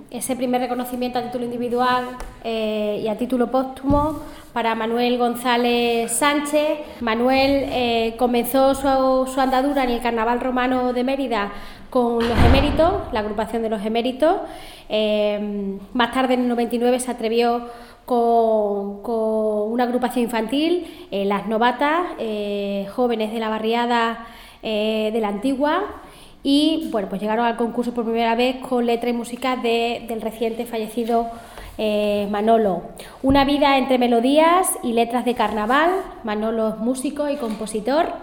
ese primer reconocimiento a título individual y a título póstumo para Manuel González Sánchez. Manuel comenzó su andadura en el Carnaval Romano de Mérida con los Eméritos, la agrupación de los Eméritos. Más tarde, en el 99, se atrevió con una agrupación infantil, Las Novatas, jóvenes de la barriada de la Antigua, y bueno, pues llegaron al concurso por primera vez con letra y música del reciente fallecido Manolo. Una vida entre melodías y letras de carnaval. Manolo es músico y compositor.